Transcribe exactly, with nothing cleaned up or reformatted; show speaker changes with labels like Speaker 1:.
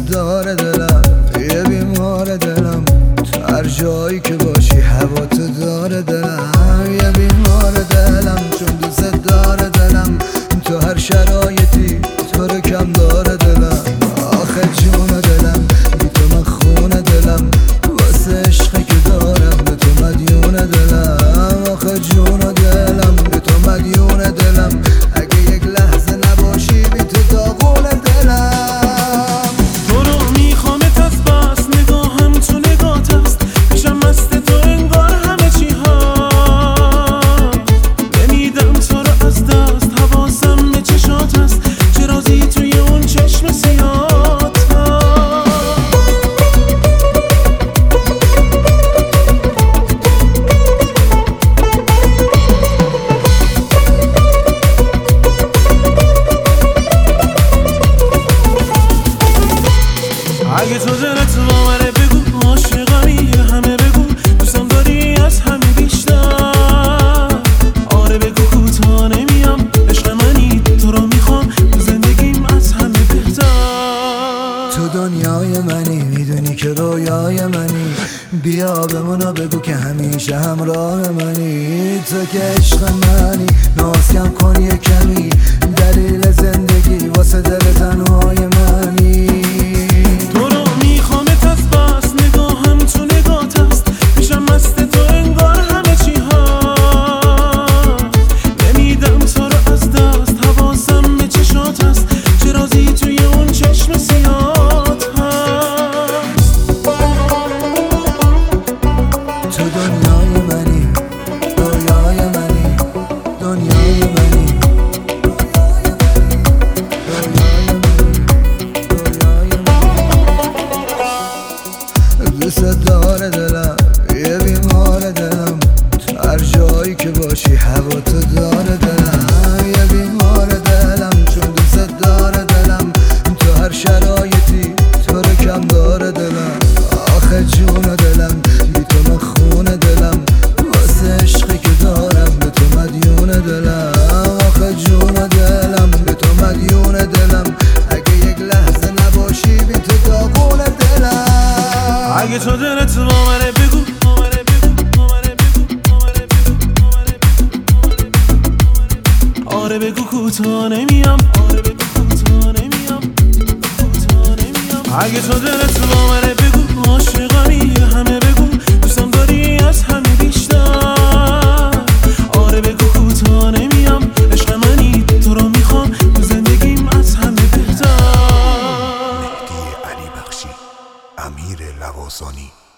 Speaker 1: داره دلم، یه بیمار دلم، تو هر جایی که باشی هوا تو داره دلم، یه بیمار دلم چون دوست داره دلم، تو هر شرایطی تو رو کم داره دلم. آخه جون دلم بی تو من خونه دلم، واسه عشقی که دارم به تو مدیون دلم. آخه جون دلم به تو مدیون دلم، اگه یک لحظه نباشی بی تو داغون دلم.
Speaker 2: تو رو میخوامت از بس نگاهم تو نگات است، میشم مست تو انگار همه چی ها، نمیدم تو رو از دست، حواسم به چشات است، چه رازی توی اون چشم سیاهت اگه تو دلت باوره بگو عاشقمی، همه بگو دوستم داری از همه بیشتر. آره بگو کوتاه نمیام، عشق منی تو رو میخوام، تو زندگیم از همه بهتر.
Speaker 1: تو دنیای منی، میدونی که رویای منی، بیا بمونو بگو که همیشه همراه منی. تو که عشق منی، ناز کم کن یه کمی، دلیل زندگی واسه دل تنهای منی. دوست داره دلم، یه بیمار دلم، تو هر جایی که باشی هوا تو داره دلم، یه بیمار دلم چون دوست داره دلم، تو هر شرایطی تو رو کم داره دلم. آخه جون دلم بی تو من خونه دلم، واسه عشقی که دارم به تو مدیون دلم. آخه جون دلم به تو مدیون دلم، اگه یک لحظه نباشی بی تو داغون دلم.
Speaker 2: اگه تو دلت باوره بگو، باوره بگو، باوره بگو، باوره بگو، باوره بگو. آره بگو کوتاه نمیام، آره بگو کوتاه نمیام، کوتاه نمیام. اگه تو دلت باوره بگو عاشقمی، همه بگو دوستم داری از همه بیشتر. آره بگو کوتاه نمیام، عشق منی تو رو میخوام، تو زندگیم از همه بهتر.
Speaker 3: مهدی علی بخشی، امیر لواسانی.